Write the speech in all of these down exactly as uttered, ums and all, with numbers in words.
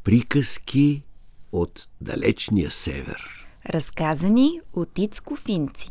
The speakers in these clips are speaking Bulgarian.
Приказки от далечния север. Разказани от Ицко Финци.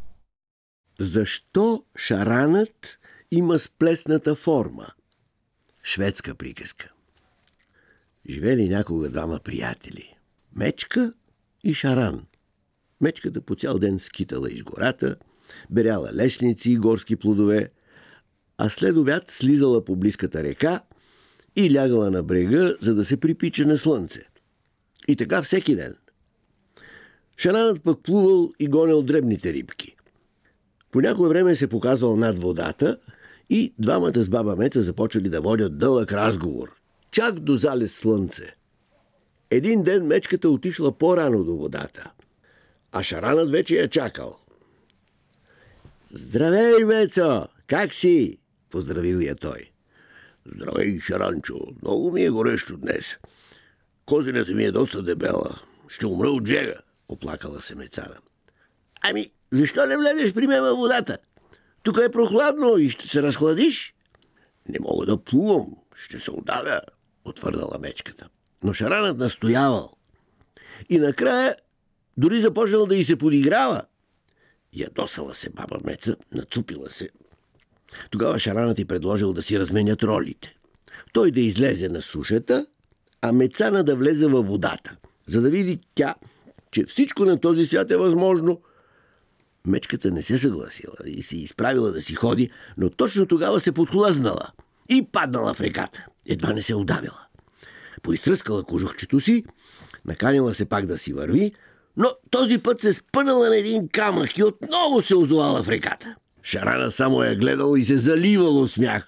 Защо шаранът има сплесната форма? Шведска приказка. Живели някога двама приятели. Мечка и Шаран. Мечката по цял ден скитала из гората, беряла лешници и горски плодове, а след обяд слизала по близката река и лягала на брега, за да се припича на слънце. И така всеки ден. Шаранът пък плувал и гонял дребните рибки. По някое време се показвал над водата и двамата с баба Меца започали да водят дълъг разговор, чак до залез слънце. Един ден мечката отишла по-рано до водата, а Шаранът вече я чакал. "Здравей, Мецо! Как си?" поздравил я той. "Здравей, Шаранчо! Много ми е горещо днес. Козината ми е доста дебела. Ще умра от жега", оплакала се Мецана. "Ами, защо не влезеш при мен във водата? Тук е прохладно и ще се разхладиш." "Не мога да плувам, ще се удавя", отвърнала мечката. Но Шаранът настоявал. И накрая дори започнал да й се подиграва. Ядосала се баба Меца, нацупила се. Тогава Шаранът й предложил да си разменят ролите. Той да излезе на сушата, а Мецана да влезе във водата, за да види тя, че всичко на този свят е възможно. Мечката не се съгласила и се изправила да си ходи, но точно тогава се подхлъзнала и паднала в реката. Едва не се удавила. Поизтръскала кожухчето си, наканила се пак да си върви, но този път се спънала на един камък и отново се озовала в реката. Шарана само я гледал и се заливал от смях.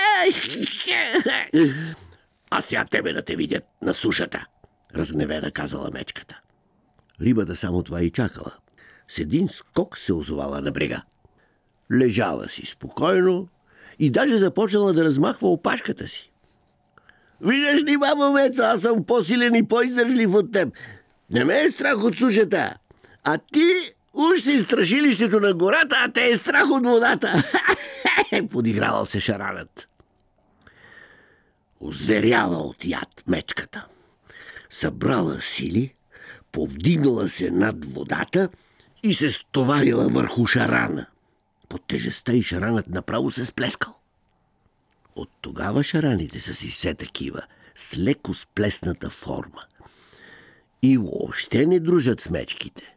"А сега тебе да те видят на сушата", разгневена казала мечката. Рибата само това и чакала. С един скок се озовала на брега. Лежала си спокойно и даже започнала да размахва опашката си. "Виждаш ли, баба Меца, аз съм по-силен и по-издържлив от теб. Не ме е страх от сушата, а ти уж си страшилището на гората, а те е страх от водата." Подигравал се Шаранът. Озверяла от яд мечката. Събрала сили, повдигнала се над водата и се стоварила върху Шарана. Под тежестта и Шаранът направо се сплескал. От тогава шараните са си все такива, с леко сплесната форма. И въобще не дружат с мечките.